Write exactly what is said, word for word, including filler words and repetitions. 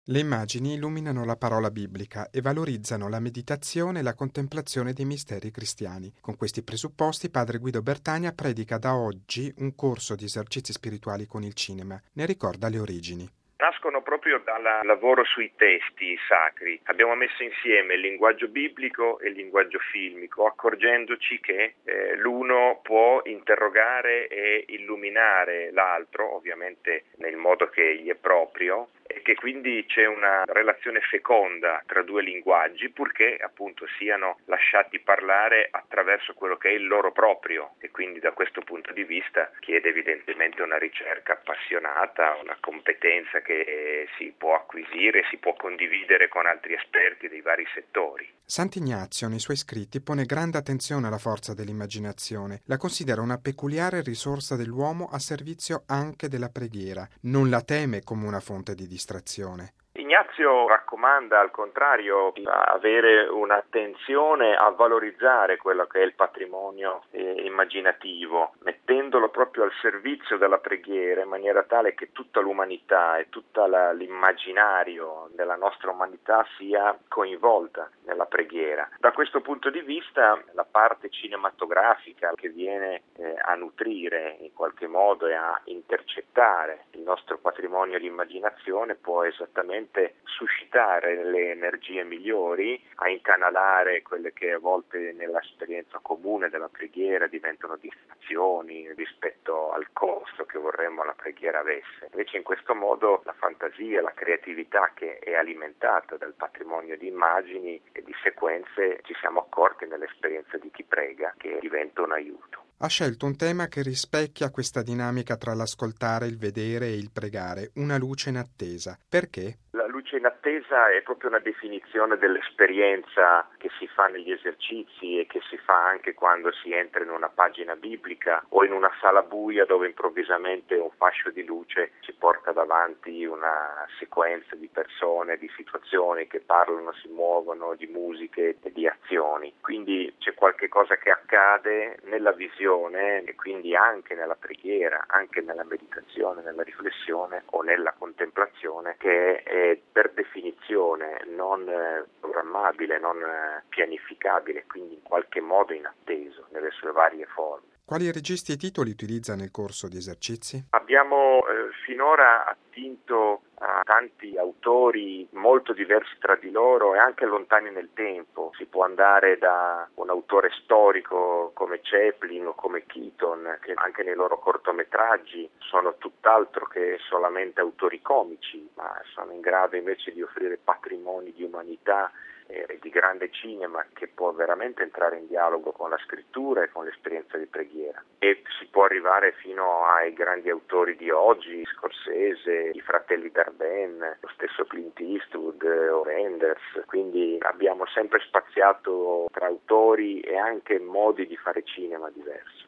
Le immagini illuminano la parola biblica e valorizzano la meditazione e la contemplazione dei misteri cristiani. Con questi presupposti, padre Guido Bertagna predica da oggi un corso di esercizi spirituali con il cinema. Ne ricorda le origini. Nascono proprio dal lavoro sui testi sacri. Abbiamo messo insieme il linguaggio biblico e il linguaggio filmico, accorgendoci che eh, l'uno può interrogare e illuminare l'altro, ovviamente nel modo che gli è proprio, e che quindi c'è una relazione feconda tra due linguaggi, purché appunto siano lasciati parlare attraverso quello che è il loro proprio, e quindi da questo punto di vista chiede evidentemente una ricerca appassionata, una competenza che si può acquisire, si può condividere con altri esperti dei vari settori. Sant'Ignazio nei suoi scritti pone grande attenzione alla forza dell'immaginazione, la considera una peculiare risorsa dell'uomo a servizio anche della preghiera, non la teme come una fonte di distrazione. Ignazio raccomanda al contrario di avere un'attenzione a valorizzare quello che è il patrimonio eh, immaginativo, mettendolo proprio al servizio della preghiera in maniera tale che tutta l'umanità e tutto l'immaginario della nostra umanità sia coinvolta nella preghiera. Da questo punto di vista la parte cinematografica che viene eh, a nutrire in qualche modo e a intercettare il nostro patrimonio di immaginazione può esattamente suscitare le energie migliori, a incanalare quelle che a volte nell'esperienza comune della preghiera diventano distrazioni rispetto al costo che vorremmo la preghiera avesse. Invece in questo modo la fantasia, la creatività che è alimentata dal patrimonio di immagini e di sequenze, ci siamo accorti nell'esperienza di chi prega che diventa un aiuto. Ha scelto un tema che rispecchia questa dinamica tra l'ascoltare, il vedere e il pregare, una luce in attesa. Perché? La luce in attesa è proprio una definizione dell'esperienza che si fa negli esercizi e che si fa anche quando si entra in una pagina biblica o in una sala buia dove improvvisamente un fascio di luce ci porta davanti una sequenza di persone, di situazioni che parlano, si muovono, di musiche e di azioni. Quindi c'è qualche cosa che accade nella visione e quindi anche nella preghiera, anche nella meditazione, nella riflessione o nella contemplazione che è per definizione non eh, programmabile, non eh, pianificabile, quindi in qualche modo inatteso nelle sue varie forme. Quali registri e titoli utilizza nel corso di esercizi? Abbiamo eh, finora attinto a tanti autori molto diversi tra di loro e anche lontani nel tempo. Si può andare da un autore storico come Chaplin o come Keaton, che anche nei loro cortometraggi sono tutt'altro che solamente autori comici, ma sono in grado invece di offrire patrimoni di umanità e di grande cinema che può veramente entrare in dialogo con la scrittura e con l'esperienza di preghiera. E si può arrivare fino ai grandi autori di oggi, Scorsese, i fratelli Dardenne, lo stesso Clint Eastwood o Wenders. Quindi abbiamo sempre spaziato tra autori e anche modi di fare cinema diversi.